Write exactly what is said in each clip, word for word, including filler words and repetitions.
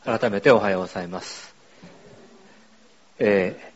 改めておはようございます。えー、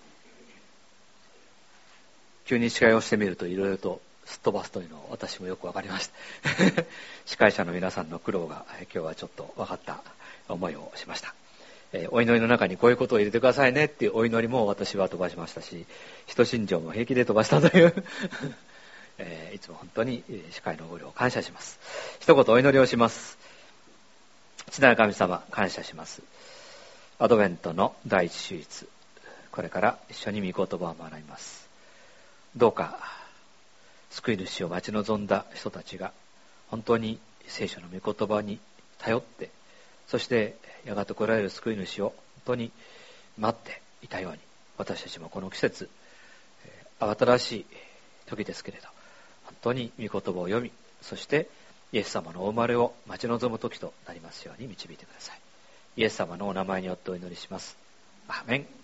急に司会をしてみるといろいろとすっ飛ばすというのを私もよく分かりました司会者の皆さんの苦労が今日はちょっと分かった思いをしました。えー、お祈りの中にこういうことを入れてくださいねっていうお祈りも私は飛ばしましたし、人信条も平気で飛ばしたというえー、いつも本当に司会のご両を感謝します。一言お祈りをします。父なる神様、感謝します。アドベントの第一週日、これから一緒に御言葉を学びます。どうか救い主を待ち望んだ人たちが本当に聖書の御言葉に頼って、そしてやがて来られる救い主を本当に待っていたように、私たちもこの季節慌ただしい時ですけれど、本当に御言葉を読み、そしてイエス様のお生まれを待ち望む時となりますように導いてください。イエス様のお名前によってお祈りします。アーメン。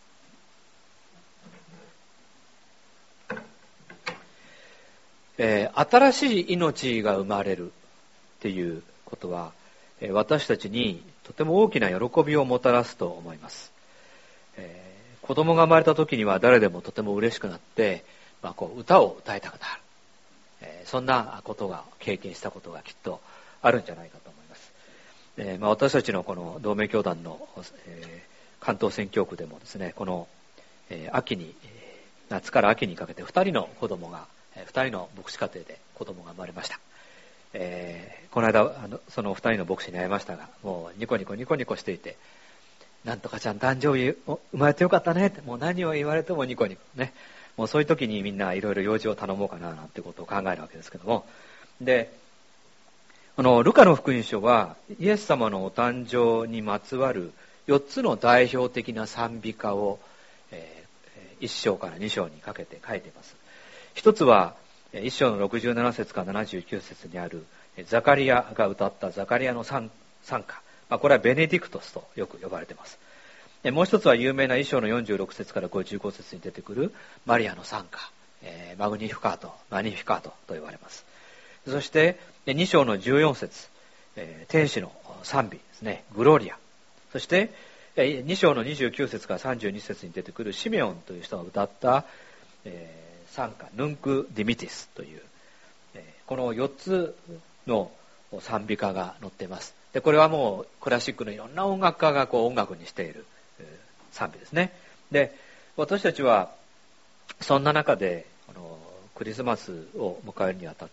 えー、新しい命が生まれるっていうことは、えー、私たちにとても大きな喜びをもたらすと思います。えー、子供が生まれた時には誰でもとても嬉しくなって、まあ、こう歌を歌いたくなる、えー、そんなことが経験したことがきっとあるんじゃないかと思います。えーまあ、私たちのこの同盟教団の、えー、関東宣教区でもですね、この、えー、秋に夏から秋にかけてふたりの子供がふたりの牧師家庭で子供が生まれました。えー、この間あのそのふたりの牧師に会いましたが、もうニコニコニコニコしていて、なんとかちゃん誕生日生まれてよかったねって、もう何を言われてもニコニコね、もうそういう時にみんないろいろ用事を頼もうかななんてことを考えるわけですけども、でこのルカの福音書はイエス様のお誕生にまつわるよっつの代表的な賛美歌を、えー、いっ章からに章にかけて書いています。一つはいっ章のろくじゅうなな節からななじゅうきゅう節にあるザカリアが歌ったザカリアの賛歌、まあ、これはベネディクトスとよく呼ばれています。もう一つは有名ないっ章のよんじゅうろく節からごじゅうご節に出てくるマリアの賛歌、えー、マグニフィカート、マニフィカートと言われます。そしてに章のじゅうよん節、えー、天使の賛美ですね、グローリア。そしてに章のにじゅうきゅう節からさんじゅうに節に出てくるシメオンという人が歌った、えー、賛歌ヌンク・ディミティスという、えー、このよっつの賛美歌が載っています。でこれはもうクラシックのいろんな音楽家がこう音楽にしている、えー、賛美ですね。で私たちはそんな中であのクリスマスを迎えるにあたって、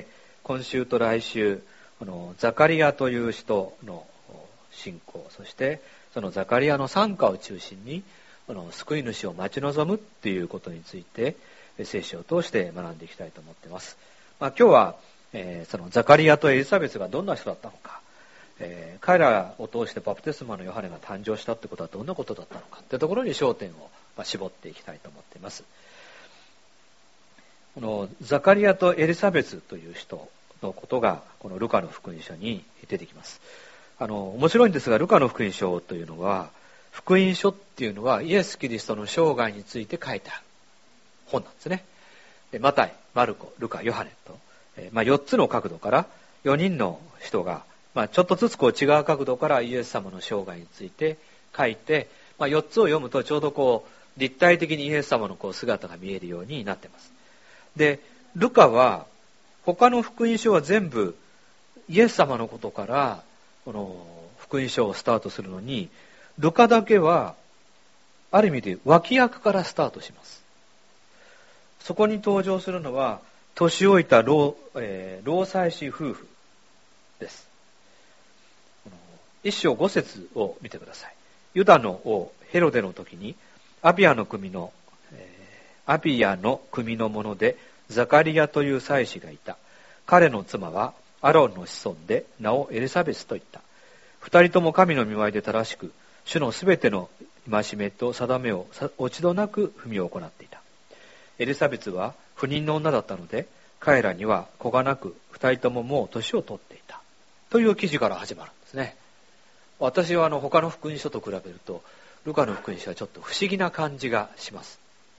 今週と来週あのザカリアという人の信仰、そしてそのザカリアの賛歌を中心にあの救い主を待ち望むっていうことについて聖書を通して学んでいきたいと思っています。まあ、今日は、えー、そのザカリアとエリザベスがどんな人だったのか、えー、彼らを通してバプテスマのヨハネが誕生したってことはどんなことだったのかというところに焦点を、まあ、絞っていきたいと思っています。このザカリアとエリザベスという人のことがこのルカの福音書に出てきます。あの面白いんですが、ルカの福音書というのは、福音書っていうのはイエス・キリストの生涯について書いてある本なんですね。でマタイ、マルコ、ルカ、ヨハネと、えーまあ、よっつの角度からよにんの人が、まあ、ちょっとずつこう違う角度からイエス様の生涯について書いて、まあ、よっつを読むとちょうどこう立体的にイエス様のこう姿が見えるようになっています。でルカは他の福音書は全部イエス様のことからこの福音書をスタートするのに、ルカだけはある意味で脇役からスタートします。そこに登場するのは年老いた老、えー、老妻子夫婦です。一章五節を見てください。ユダの王ヘロデの時にアビアの組の、えー、アビアの組の者でザカリアという妻子がいた。彼の妻はアロンの子孫で名をエリザベスと言った。二人とも神の御前で正しく、主のすべての戒めと定めを落ち度なく踏み行っていた。エリザベスは不妊の女だったので、彼らには子がなく、二人とももう年を取っていたという記事から始まるんですね。私はあの他の福音書と比べるとルカの福音書はちょっと不思議な感じがします。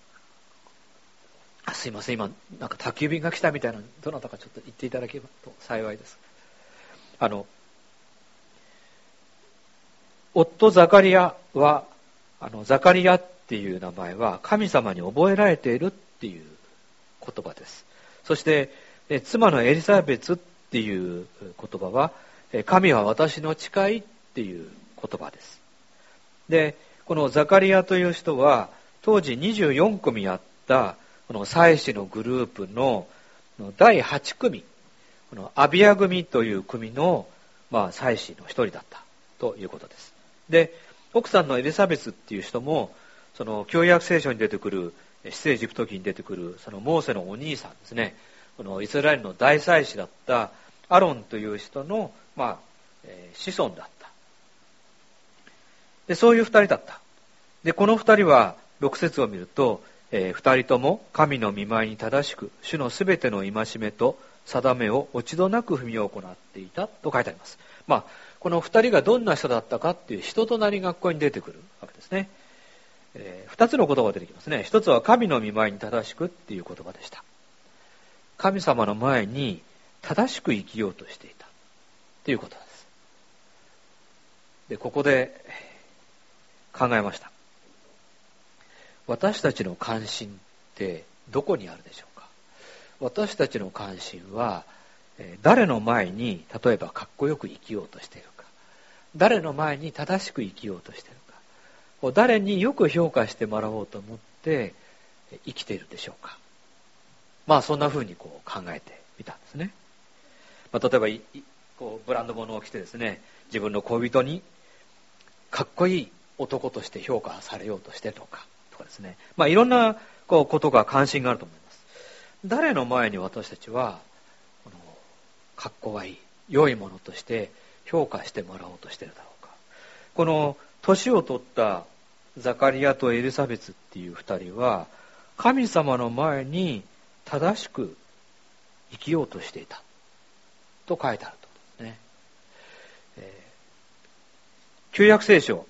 あ、すいません、今なんか宅急便が来たみたいなの、どなたかちょっと言っていただければと幸いです。あの夫ザカリアは、あの、ザカリアっていう名前は神様に覚えられているっていう言葉です。そして、妻のエリザベツっていう言葉は、神は私の誓いっていう言葉です。で、このザカリアという人は、当時にじゅうよんくみあったこの祭司のグループのだいはちくみ、このアビア組という組の、まあ、祭司の一人だったということです。で、奥さんのエリザベスっていう人も、その旧約聖書に出てくる、出エジプト記に出てくる、そのモーセのお兄さんですね、このイスラエルの大祭司だったアロンという人の、まあ、えー、子孫だった。で、そういう二人だった。で、この二人は、六節を見ると、えー、二人とも神の御前に正しく、主のすべての戒めと定めを落ち度なく踏み行っていたと書いてあります。まあ、この二人がどんな人だったかっていう人となりがここに出てくるわけですね。えー、二つの言葉が出てきますね。一つは神の御前に正しくっていう言葉でした。神様の前に正しく生きようとしていたということです。で、ここで考えました。私たちの関心ってどこにあるでしょうか。私たちの関心は誰の前に例えばかっこよく生きようとしているか、誰の前に正しく生きようとしているか、誰によく評価してもらおうと思って生きているでしょうか。まあそんな風にこう考えてみたんですね。まあ、例えばいこうブランド物を着てですね、自分の恋人にかっこいい男として評価されようとしているのかとかですね、まあいろんなこうことが関心があると思います。誰の前に私たちはこのかっこがいい良いものとして評価してもらおうとしているだろうか。この年を取ったザカリアとエリザベツっていう二人は神様の前に正しく生きようとしていたと書いてあるとですね。えー、旧約聖書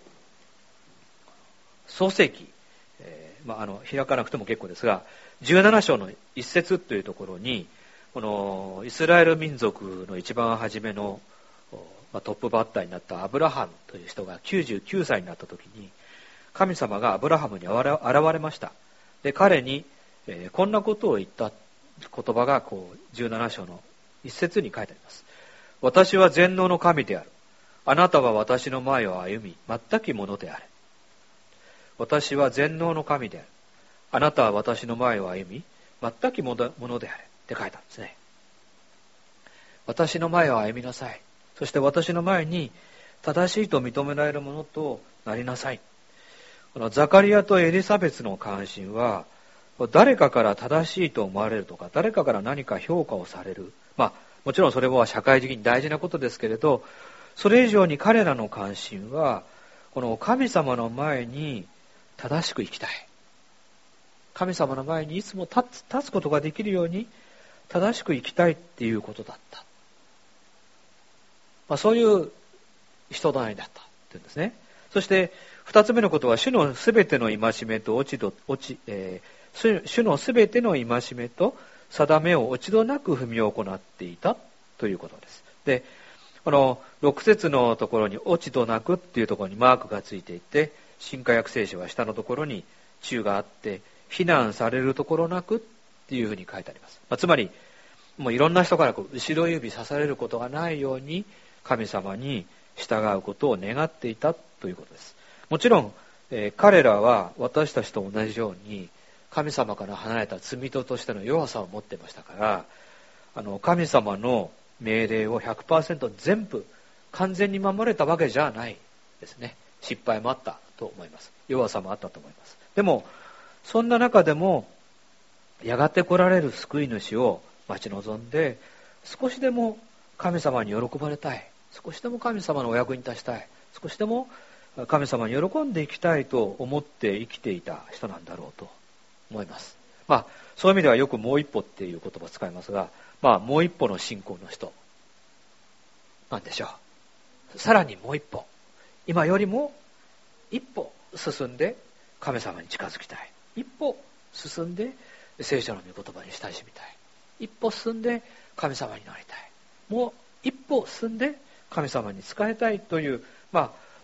創世記、えーまあ、あの開かなくても結構ですが、じゅうなな章の一節というところに、このイスラエル民族の一番初めの、まあ、トップバッターになったアブラハムという人がきゅうじゅうきゅうさいになった時に、神様がアブラハムに現れました。で、彼に、えー、こんなことを言った言葉がこうじゅうなな章の一節に書いてあります。私は全能の神である。あなたは私の前を歩み、全きものであれ。私は全能の神である。あなたは私の前を歩み、全きものであれ。って書いたんですね。私の前を歩みなさい。そして私の前に正しいと認められるものとなりなさい。このザカリアとエリザベスの関心は、誰かから正しいと思われるとか、誰かから何か評価をされる。まあ、もちろんそれは社会的に大事なことですけれど、それ以上に彼らの関心は、この神様の前に正しく生きたい。神様の前にいつも立つ、立つことができるように正しく生きたいっていうことだった。まあ、そういう人となりだったっていうんですね。そして二つ目のことは、主のすべての戒めと落ち度、落ち、えー、主のすべての戒めと定めを落ち度なく踏み行っていたということです。で、この六節のところに落ち度なくっていうところにマークがついていて、新化訳聖書は下のところに注があって、非難されるところなくっていうふうに書いてあります。まあ、つまり、もういろんな人からこう後ろ指さされることがないように神様に従うことを願っていたということです。もちろん、えー、彼らは私たちと同じように神様から離れた罪人としての弱さを持っていましたから、あの神様の命令を ひゃくパーセント 全部完全に守れたわけじゃないですね。失敗もあったと思います。弱さもあったと思います。でもそんな中でもやがて来られる救い主を待ち望んで、少しでも神様に喜ばれたい、少しでも神様のお役に立ちたい、少しでも神様に喜んでいきたいと思って生きていた人なんだろうと思います。まあそういう意味ではよくもう一歩っていう言葉を使いますが、まあもう一歩の信仰の人なんでしょう。さらにもう一歩、今よりも一歩進んで神様に近づきたい、一歩進んで聖書の御言葉に親しみたい、一歩進んで神様になりたい、もう一歩進んで神様に仕えたいという、まあ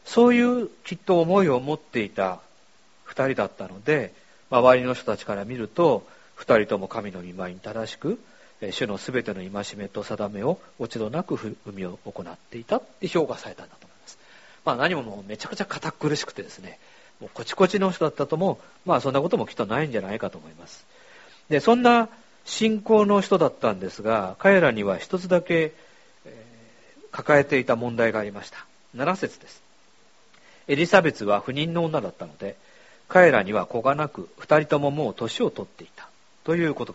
そういうきっと思いを持っていた二人だったので、周りの人たちから見ると、二人とも神の御前に正しく、主のすべての戒めと定めを落ち度なく踏みを行っていたって評価されたんだと思います。まあ何ももうめちゃくちゃ堅苦しくてですね、もうコチコチの人だったとも、まあそんなこともきっとないんじゃないかと思います。で、そんな信仰の人だったんですが、彼らには一つだけ、えー、抱えていた問題がありました。なな節です。エリザベスは不妊の女だったので、彼らには子がなく、二人とももう年を取っていたという言葉です。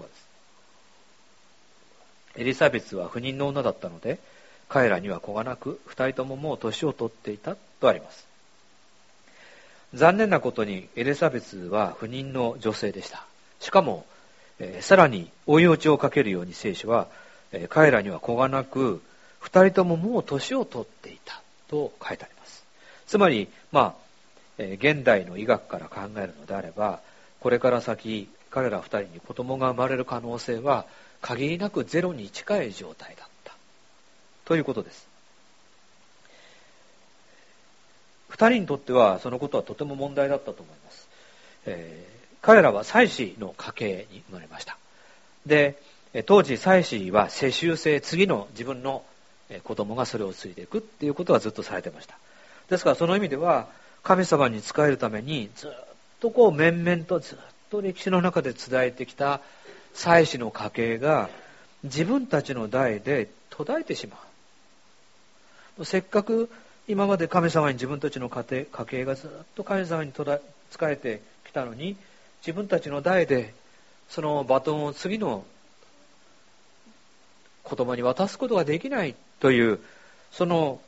エリザベスは不妊の女だったので、彼らには子がなく、二人とももう年を取っていたとあります。残念なことにエリザベスは不妊の女性でした。しかも、えー、さらに追い打ちをかけるように聖書は、えー、彼らには子がなく、二人とももう年を取っていたと書いてあります。つまり、まあ、えー、現代の医学から考えるのであれば、これから先、彼ら二人に子供が生まれる可能性は、限りなくゼロに近い状態だったということです。二人にとってはそのことはとても問題だったと思います。えー、彼らは妻子の家系に生まれました。で、当時妻子は世襲制、次の自分の子供がそれを継いでいくっていうことはずっとされてました。ですからその意味では神様に仕えるためにずっとこう面々とずっと歴史の中で伝えてきた妻子の家系が自分たちの代で途絶えてしまう。せっかく今まで神様に自分たちの家庭、家系がずっと神様に仕えてきたのに、自分たちの代でそのバトンを次の子供に渡すことができないというその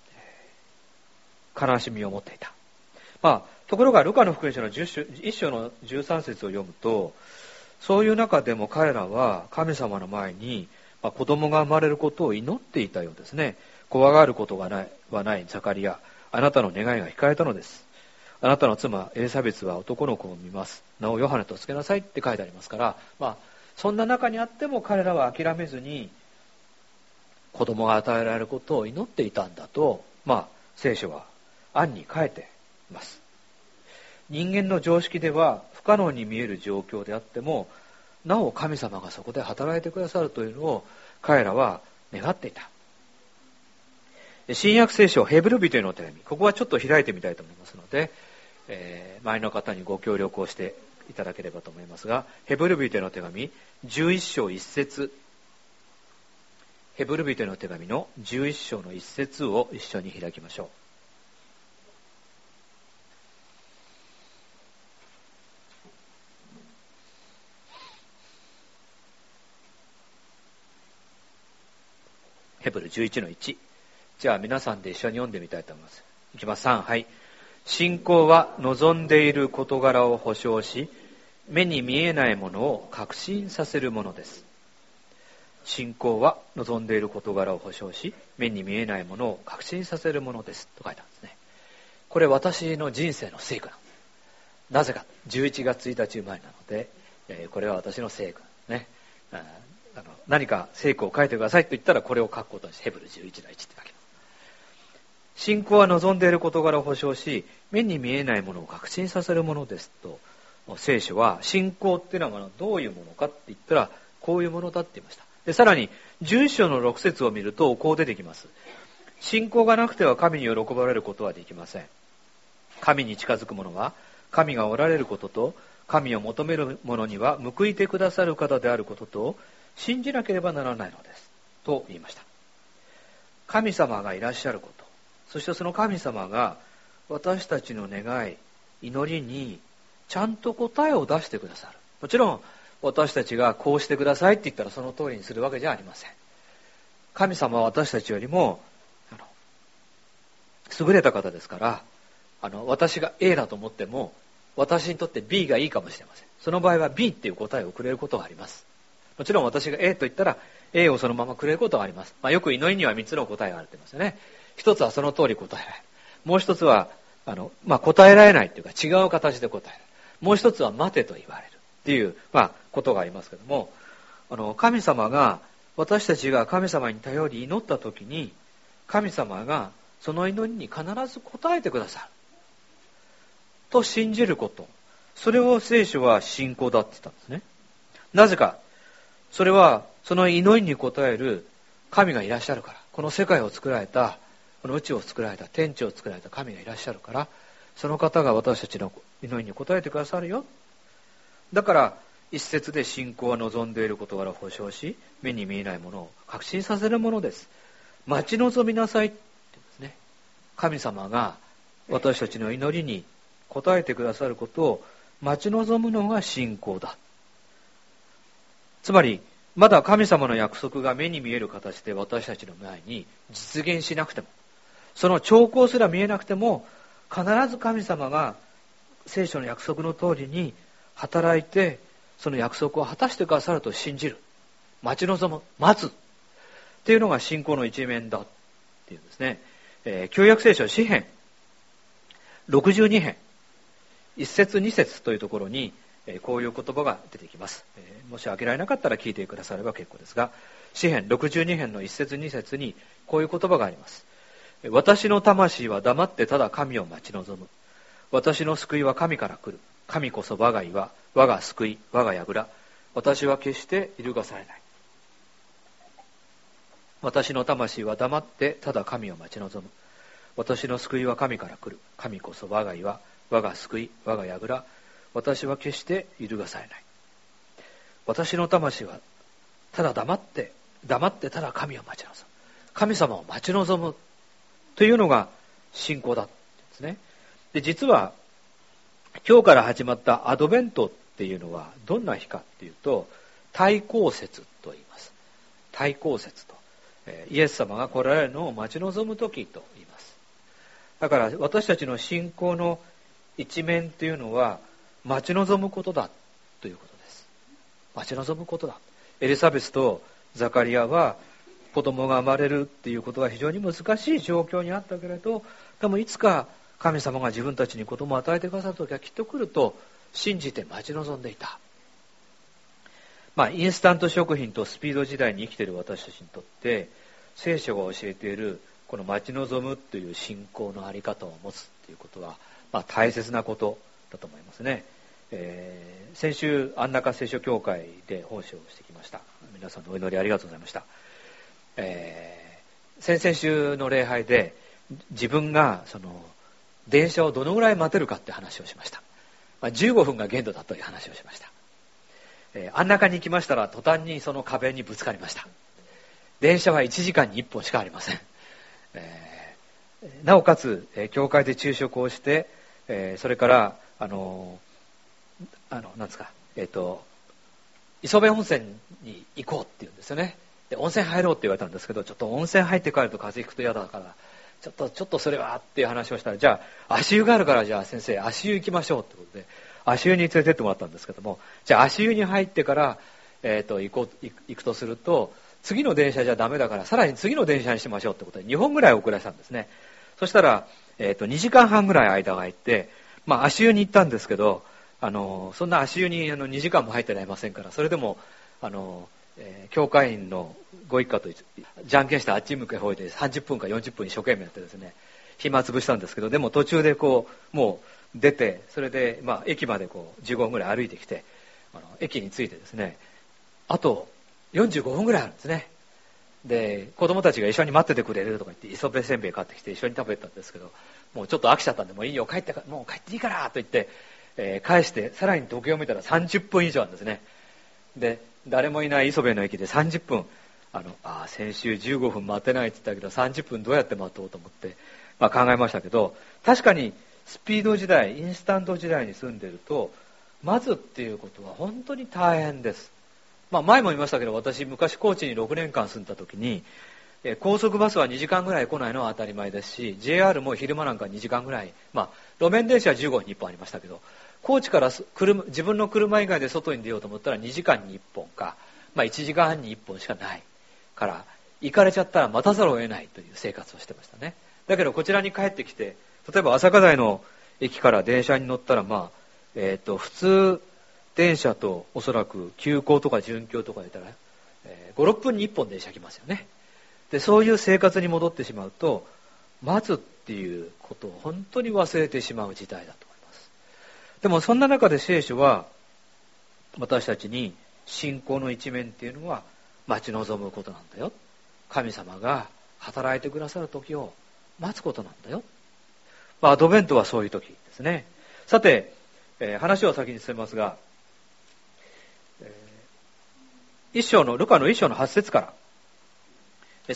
悲しみを持っていた。まあ、ところがルカの福音書のいっ章のじゅうさん節を読むと、そういう中でも彼らは神様の前に子供が生まれることを祈っていたようですね。怖がることがないはないザカリア、あなたの願いが控えたのです。あなたの妻エリザベスは男の子を見ます。名をヨハネとつけなさいって書いてありますから、まあ、そんな中にあっても彼らは諦めずに子供が与えられることを祈っていたんだと、まあ、聖書は暗に書いています。人間の常識では不可能に見える状況であっても、なお神様がそこで働いてくださるというのを彼らは願っていた。新約聖書ヘブル人への手紙、ここはちょっと開いてみたいと思いますので、えー、前の方にご協力をしていただければと思いますが、ヘブル人への手紙じゅういっ章いち節、ヘブル人への手紙のじゅういっ章のいち節を一緒に開きましょう。ヘブルじゅういちのいち。じゃあ皆さんで一緒に読んでみたいと思います。いきます。さん、はい。信仰は望んでいる事柄を保証し、目に見えないものを確信させるものです。信仰は望んでいる事柄を保証し、目に見えないものを確信させるものですと書いてあるんですね。これ私の人生の聖句なんです。なぜかじゅういちがつついたち生まれなので、えー、これは私の聖句ね。ああの何か聖句を書いてくださいと言ったらこれを書くことにしてヘブルじゅういちのいちって書きます。信仰は望んでいる事柄を保証し、目に見えないものを確信させるものですと、聖書は信仰っていうのはどういうものかって言ったらこういうものだって言いました。でさらにじゅういっ章のろく節を見るとこう出てきます。信仰がなくては神に喜ばれることはできません。神に近づく者は神がおられることと、神を求める者には報いてくださる方であることと信じなければならないのですと言いました。神様がいらっしゃること、そしてその神様が私たちの願い、祈りにちゃんと答えを出してくださる。もちろん私たちがこうしてくださいって言ったらその通りにするわけじゃありません。神様は私たちよりもあの優れた方ですから、あの私が A だと思っても私にとって B がいいかもしれません。その場合は B っていう答えをくれることがあります。もちろん私が A と言ったら A をそのままくれることがあります。まあ、よく祈りにはみっつの答えがあるって言いますよね。一つはその通り答えられる。もう一つはあの、まあ、答えられないっていうか違う形で答えられる。もう一つは待てと言われるっていう、まあ、ことがありますけども、あの神様が私たちが神様に頼り祈った時に神様がその祈りに必ず応えてくださると信じること、それを聖書は信仰だって言ったんですね。なぜか、それはその祈りに応える神がいらっしゃるから。この世界を作られた、この宇宙を作られた、天地を作られた神がいらっしゃるから、その方が私たちの祈りに応えてくださるよ。だから一節で信仰は望んでいる事柄を保証し、目に見えないものを確信させるものです。待ち望みなさいって言うんですね。神様が私たちの祈りに応えてくださることを待ち望むのが信仰だ。つまりまだ神様の約束が目に見える形で私たちの前に実現しなくても、その兆候すら見えなくても、必ず神様が聖書の約束の通りに働いて、その約束を果たしてくださると信じる、待ち望む、待つっていうのが信仰の一面だっていうんですね。えー、旧約聖書詩編ろくじゅうに編いち節に節というところに、えー、こういう言葉が出てきます。えー、もし開けられなかったら聞いてくだされば結構ですが、詩編ろくじゅうに編のいち節に節にこういう言葉があります。私の魂は黙ってただ神を待ち望む。私の救いは神から来る。神こそ我が岩、我が救い、我が櫓。私は決して揺るがされない。私の魂は黙ってただ神を待ち望む。私の救いは神から来る。神こそ我が岩、我が救い、我が櫓。私は決して揺るがされない。私の魂はただ黙って黙ってただ神を待ち望む。神様を待ち望むというのが信仰だってですね。で、実は今日から始まったアドベントっていうのはどんな日かっていうと、対抗節と言います。対抗節と、えー、イエス様が来られるのを待ち望む時と言います。だから私たちの信仰の一面というのは待ち望むことだということです。待ち望むことだ。エリザベスとザカリアは子供が生まれるっていうことは非常に難しい状況にあったけれど、でもいつか神様が自分たちに子供を与えてくださる時はきっと来ると信じて待ち望んでいた。まあインスタント食品とスピード時代に生きている私たちにとって聖書が教えているこの待ち望むという信仰のあり方を持つということは、まあ、大切なことだと思いますね。えー、先週安中聖書協会で奉仕をしてきました。皆さんのお祈りありがとうございました。えー、先々週の礼拝で自分がその電車をどのぐらい待てるかって話をしました。まあ、じゅうごふんが限度だという話をしました。えー、安中に行きましたら途端にその壁にぶつかりました。電車はいちじかんにいっぽんしかありません。えー、なおかつ、えー、教会で昼食をして、えー、それからあのー、あのなんですか、えっ、ー、と磯部温泉に行こうって言うんですよね。で温泉入ろうって言われたんですけど、ちょっと温泉入って帰ると風邪ひくと嫌だからちょっとちょっとそれはっていう話をしたら、じゃあ足湯があるからじゃあ先生足湯行きましょうってことで足湯に連れてってもらったんですけども、じゃあ足湯に入ってから、えー、と行こう行くとすると次の電車じゃダメだからさらに次の電車にしましょうってことでにほんぐらい遅らせたんですね。そしたら、えー、とにじかんはんぐらい間が空いて、まあ、足湯に行ったんですけど、あのそんな足湯にあのにじかんも入ってられませんから、それでもあのえー、教会員のご一家とじゃんけんしてあっち向けほいでさんじゅっぷんかよんじゅっぷん一生懸命やってですね、暇つぶしたんですけど、でも途中でこうもう出て、それでまあ駅までこうじゅうごふんぐらい歩いてきて、あの駅に着いてですね、あとよんじゅうごふんぐらいあるんですね。で子供たちが一緒に待っててくれるとか言って磯辺せんべい買ってきて一緒に食べたんですけど、もうちょっと飽きちゃったんでもういいよ帰ってもう帰っていいからと言って、えー、返してさらに時計を見たらさんじゅっぷん以上あるんですね。で誰もいない磯部の駅でさんじゅっぷん、あのあ先週じゅうごふん待てないって言ったけどさんじゅっぷんどうやって待とうと思って、まあ、考えましたけど、確かにスピード時代インスタント時代に住んでると待つっていうことは本当に大変です。まあ、前も言いましたけど、私昔高知にろくねんかん住んだ時に、え高速バスはにじかんぐらい来ないのは当たり前ですし、 ジェイアール も昼間なんかにじかんぐらい、まあ路面電車はじゅうごふんにいっぽんありましたけど、高知から車自分の車以外で外に出ようと思ったらにじかんにいっぽんか、まあ、いちじかんはんにいっぽんしかないから行かれちゃったら待たざるを得ないという生活をしてましたね。だけどこちらに帰ってきて、例えば朝霞台の駅から電車に乗ったら、まあえー、と普通電車とおそらく急行とか準急とか言ったら、えー、ごろっぷんにいっぽん電車来ますよね。でそういう生活に戻ってしまうと待つっていうことを本当に忘れてしまう時代だと思います。でもそんな中で聖書は私たちに信仰の一面っていうのは待ち望むことなんだよ。神様が働いてくださる時を待つことなんだよ。まあ、アドベントはそういう時ですね。さて、えー、話を先に進めますが、えー、一章のルカの一章の八節から、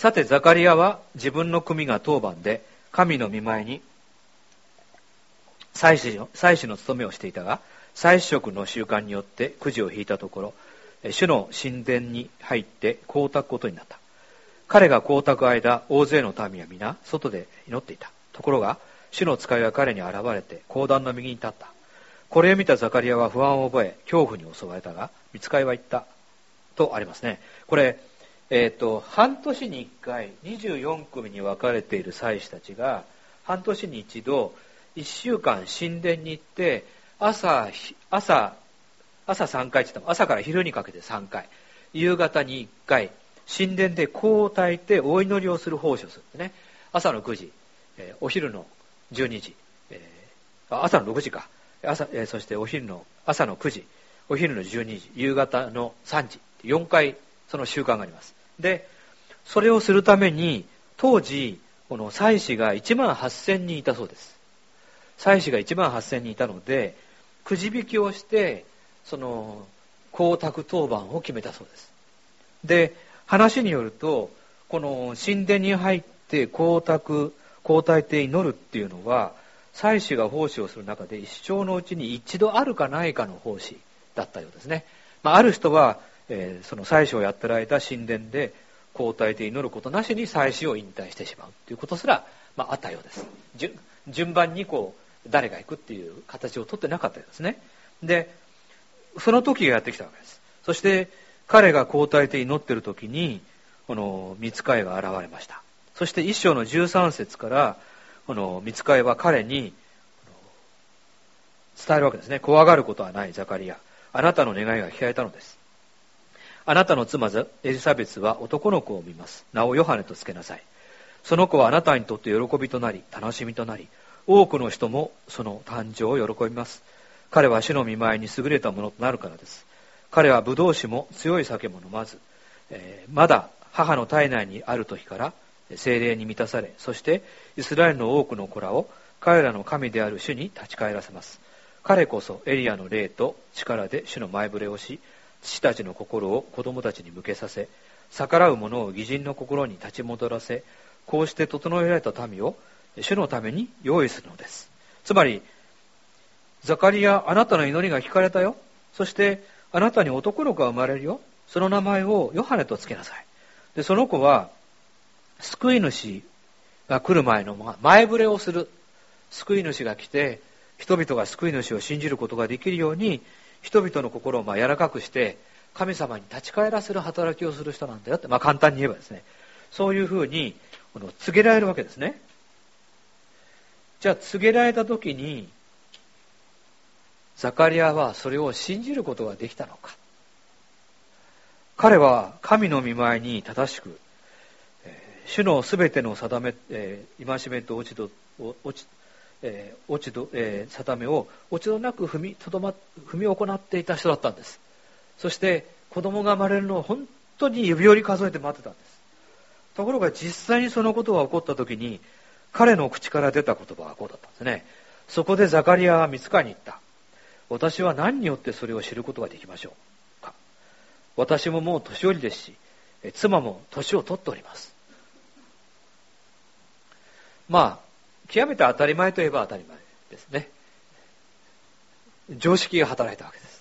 さてザカリアは自分の組が当番で神の御前に祭司の祭司の務めをしていたが、祭司職の習慣によってくじを引いたところ、主の神殿に入って香を焚くことになった。彼が香を焚く間、大勢の民は皆外で祈っていた。ところが主の使いは彼に現れて香壇の右に立った。これを見たザカリアは不安を覚え恐怖に襲われたが、御使いは言ったとありますね。これ、えーと、半年にいっかいにじゅうよん組に分かれている祭司たちが半年に一度いっしゅうかん神殿に行って、朝朝朝さんかいって言っても朝から昼にかけてさんかい、夕方にいっかい神殿で香を焚いてお祈りをする奉仕をするんですね。朝のくじ、えー、お昼のじゅうにじ、えー、朝のろくじか朝、えー、そしてお昼の朝のくじ、お昼のじゅうにじ、夕方のさんじ、よんかいその習慣があります。でそれをするために当時この祭司がいちまんはっせんにんいたそうです。祭司がいちまんはっせんにんいたので、くじ引きをしてその香を焚く当番を決めたそうです。で話によると、この神殿に入って香を焚く香を焚いて祈るっていうのは、祭司が奉仕をする中で一生のうちに一度あるかないかの奉仕だったようですね。まあ、ある人は、えー、その祭司をやってる間神殿で香を焚いて祈ることなしに祭司を引退してしまうということすら、まあ、あったようです。順番にこう誰が行くっていう形を取ってなかったようですね。でその時がやってきたわけです。そして彼が香を焚いて祈っている時にこの御使いが現れました。そして一章のじゅうさん節からこの御使いは彼に伝えるわけですね。怖がることはないザカリア、あなたの願いが聞かれたのです。あなたの妻エリザベスは男の子を産みます。名をヨハネとつけなさい。その子はあなたにとって喜びとなり楽しみとなり、多くの人もその誕生を喜びます。彼は主の御前に優れたものとなるからです。彼はブドウ酒も強い酒も飲まず、えー、まだ母の体内にある時から聖霊に満たされ、そしてイスラエルの多くの子らを彼らの神である主に立ち返らせます。彼こそエリアの霊と力で主の前触れをし、父たちの心を子供たちに向けさせ、逆らう者を義人の心に立ち戻らせ、こうして整えられた民を主のために用意するのです。つまりザカリア、あなたの祈りが聞かれたよ。そしてあなたに男の子が生まれるよ。その名前をヨハネとつけなさい。でその子は救い主が来る前の前触れをする。救い主が来て人々が救い主を信じることができるように、人々の心をまあ柔らかくして神様に立ち返らせる働きをする人なんだよって、まあ、簡単に言えばですね、そういうふうにこの告げられるわけですね。じゃあ告げられた時にザカリアはそれを信じることができたのか。彼は神の御前に正しく、えー、主のすべての定め、えー、戒めと落ち度落ちえー、落ち度、えー、定めを落ち度なく踏みとどま踏み行っていた人だったんです。そして子供が生まれるのを本当に指折り数えて待ってたんです。ところが実際にそのことが起こった時に、彼の口から出た言葉はこうだったんですね。そこでザカリアは御使いに言った。私は何によってそれを知ることができましょうか。私ももう年寄りですし、妻も年を取っております。まあ極めて当たり前といえば当たり前ですね。常識が働いたわけです。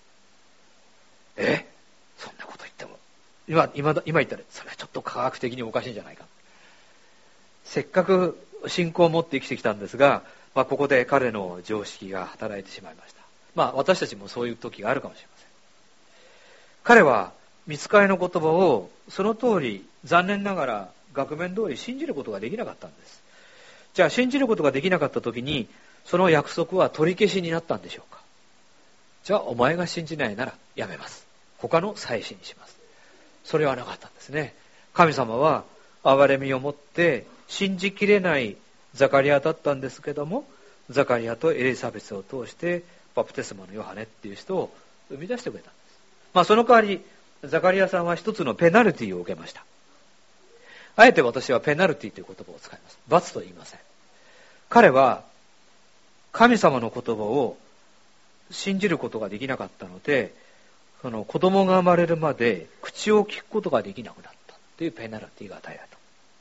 えそんなこと言っても今、今、今言ったらそれはちょっと科学的におかしいんじゃないか。せっかく信仰を持って生きてきたんですが、まあ、ここで彼の常識が働いてしまいました。まあ私たちもそういう時があるかもしれません。彼は御使いの言葉をその通り残念ながら額面通り信じることができなかったんです。じゃあ信じることができなかった時にその約束は取り消しになったんでしょうか。じゃあお前が信じないならやめます、他の祭司にします。それはなかったんですね。神様は憐れみを持って信じきれないザカリアだったんですけども、ザカリアとエリザベスを通してバプテスマのヨハネっていう人を生み出してくれたんです。まあその代わりザカリアさんは一つのペナルティーを受けました。あえて私はペナルティーという言葉を使います。罰と言いません。彼は神様の言葉を信じることができなかったので、その子供が生まれるまで口を聞くことができなくなったというペナルティーが与えられた。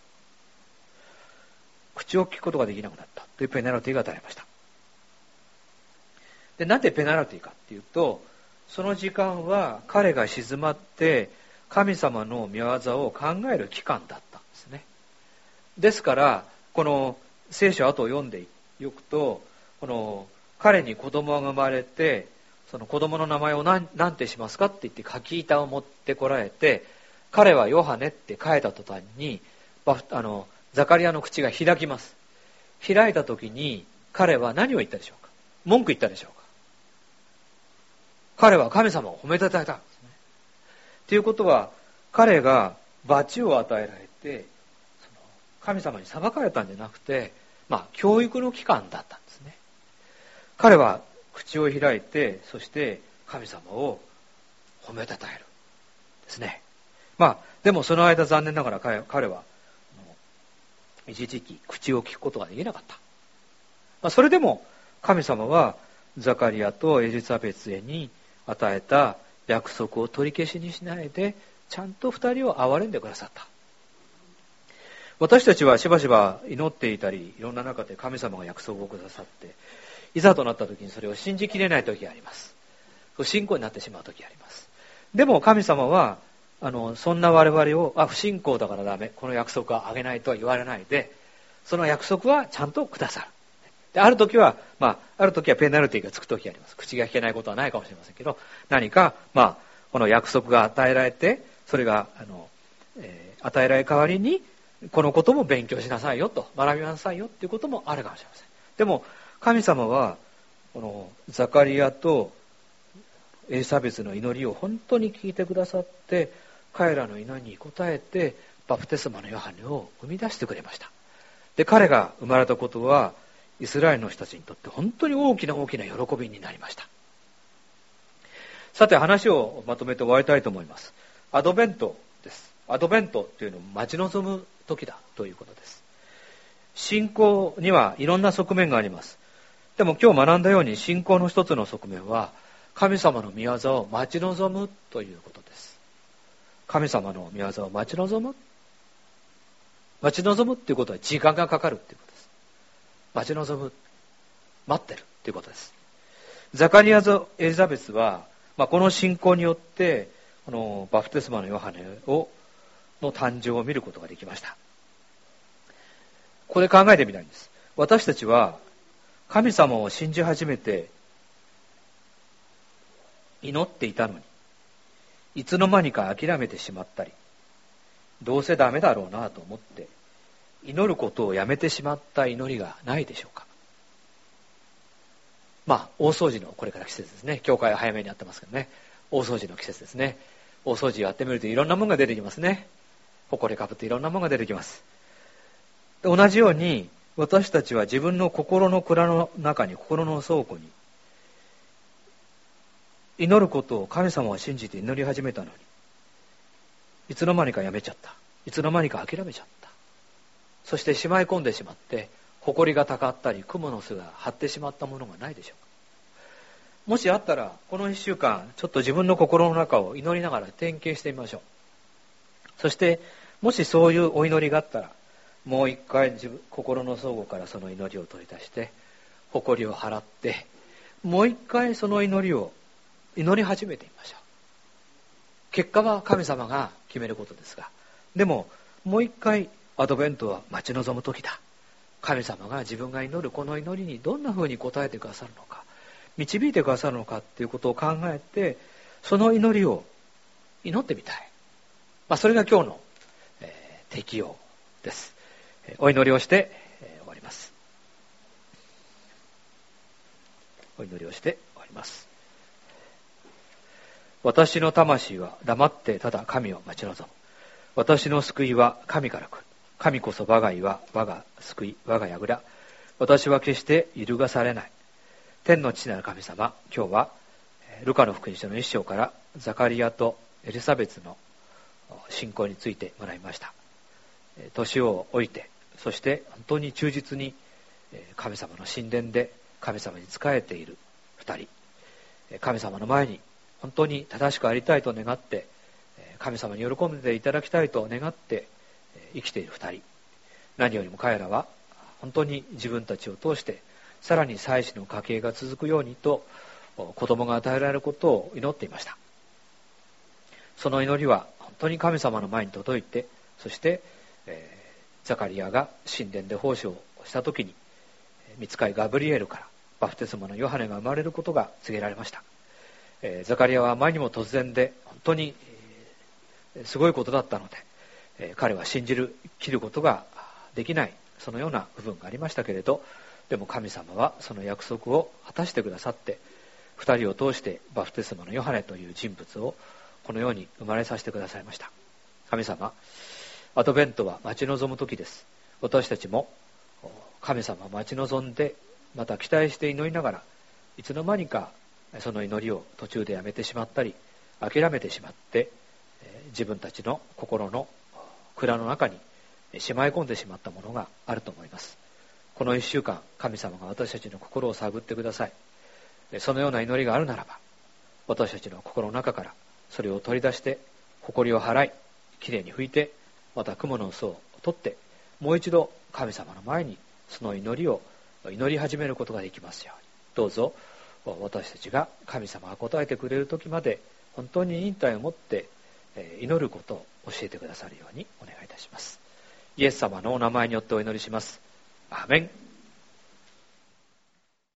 口を聞くことができなくなったというペナルティーが与えられました。で、なんでペナルティーかっていうと、その時間は彼が静まって神様の御業を考える期間だったんですね。ですからこの聖書を後を読んでいくと、この彼に子供が生まれて、その子供の名前を何、何てしますかって言って書き板を持ってこられて、彼はヨハネって書いた途端にあのザカリアの口が開きます。開いた時に彼は何を言ったでしょうか。文句言ったでしょうか。彼は神様を褒めたたえたんですね。ということは、彼が罰を与えられて、その神様に裁かれたんじゃなくて、まあ教育の期間だったんですね。彼は口を開いて、そして神様を褒めたたえるですね。まあでもその間残念ながら彼、彼は一時期口を聞くことができなかった。まあ、それでも神様はザカリアとエリザベスへに与えた約束を取り消しにしないで、ちゃんと二人を憐れんでくださった。私たちはしばしば祈っていたり、いろんな中で神様が約束をくださって、いざとなった時にそれを信じきれない時があります。不信仰になってしまう時があります。でも神様はあのそんな我々をあ不信仰だからダメ、この約束はあげないとは言われないで、その約束はちゃんとくださる。である時は、まあ、ある時はペナルティがつく時があります。口が聞けないことはないかもしれませんけど、何か、まあ、この約束が与えられて、それが、あの、えー、与えられる代わりに、このことも勉強しなさいよと、学びなさいよっていうこともあるかもしれません。でも、神様は、このザカリアとエリザベスの祈りを本当に聞いてくださって、彼らの祈りに応えて、バプテスマのヨハネを生み出してくれました。で、彼が生まれたことは、イスラエルの人たちにとって本当に大きな大きな喜びになりました。さて話をまとめて終わりたいと思います。アドベントです。アドベントというのを待ち望む時だということです。信仰にはいろんな側面があります。でも今日学んだように信仰の一つの側面は神様の御業を待ち望むということです。神様の御業を待ち望む。待ち望むっていうことは時間がかかるっていうことです。待ち望む、待ってるということです。ザカリアとエリザベスは、まあ、この信仰によってこのバプテスマのヨハネをの誕生を見ることができました。ここで考えてみたいんです。私たちは神様を信じ始めて祈っていたのに、いつの間にか諦めてしまったり、どうせダメだろうなと思って祈ることをやめてしまった祈りがないでしょうか。まあ大掃除のこれから季節ですね。教会は早めにやってますけどね、大掃除の季節ですね。大掃除やってみるといろんなものが出てきますね。ほこりかぶっていろんなものが出てきます。同じように私たちは自分の心の蔵の中に、心の倉庫に祈ることを神様を信じて祈り始めたのに、いつの間にかやめちゃった、いつの間にか諦めちゃった、そしてしまい込んでしまって、埃がたかったり蜘蛛の巣が張ってしまったものがないでしょうか。もしあったらこの一週間ちょっと自分の心の中を祈りながら点検してみましょう。そしてもしそういうお祈りがあったら、もう一回自分心の倉庫からその祈りを取り出して埃を払って、もう一回その祈りを祈り始めてみましょう。結果は神様が決めることですが、でももう一回アドベントは待ち望む時だ。神様が自分が祈るこの祈りにどんな風に応えてくださるのか、導いてくださるのかっていうことを考えて、その祈りを祈ってみたい。まあそれが今日の、えー、適用です。お祈りをして、えー、終わります。お祈りをして終わります。私の魂は黙ってただ神を待ち望む。私の救いは神から来る。 神こそ我が岩、我が救い、我が櫓。私は決して揺るがされない。天の父なる神様、今日はルカの福音書の一章からザカリアとエリザベツの信仰についてもらいました。年を置いて、そして本当に忠実に神様の神殿で神様に仕えている二人、神様の前に本当に正しくありたいと願って、神様に喜んでいただきたいと願って生きている二人、何よりも彼らは本当に自分たちを通してさらに祭司の家系が続くようにと子供が与えられることを祈っていました。その祈りは本当に神様の前に届いて、そして、えー、ザカリアが神殿で奉仕をした時に御使いガブリエルからバプテスマのヨハネが生まれることが告げられました。えー、ザカリアはあまりにも突然で本当に、えー、すごいことだったので、えー、彼は信じる切ることができない、そのような部分がありましたけれど、でも神様はその約束を果たしてくださって、二人を通してバプテスマのヨハネという人物をこのように生まれさせてくださいました。神様、アドベントは待ち望む時です。私たちも神様を待ち望んで、また期待して祈りながら、いつの間にかその祈りを途中でやめてしまったり諦めてしまって、自分たちの心の蔵の中にしまい込んでしまったものがあると思います。この一週間、神様が私たちの心を探ってください。そのような祈りがあるならば、私たちの心の中からそれを取り出して、埃を払い、きれいに拭いて、また蜘蛛の巣を取って、もう一度神様の前にその祈りを祈り始めることができますように。どうぞ私たちが神様が答えてくれる時まで本当に忍耐を持って祈ることを教えてくださるようにお願いいたします。イエス様のお名前によってお祈りします。アーメン。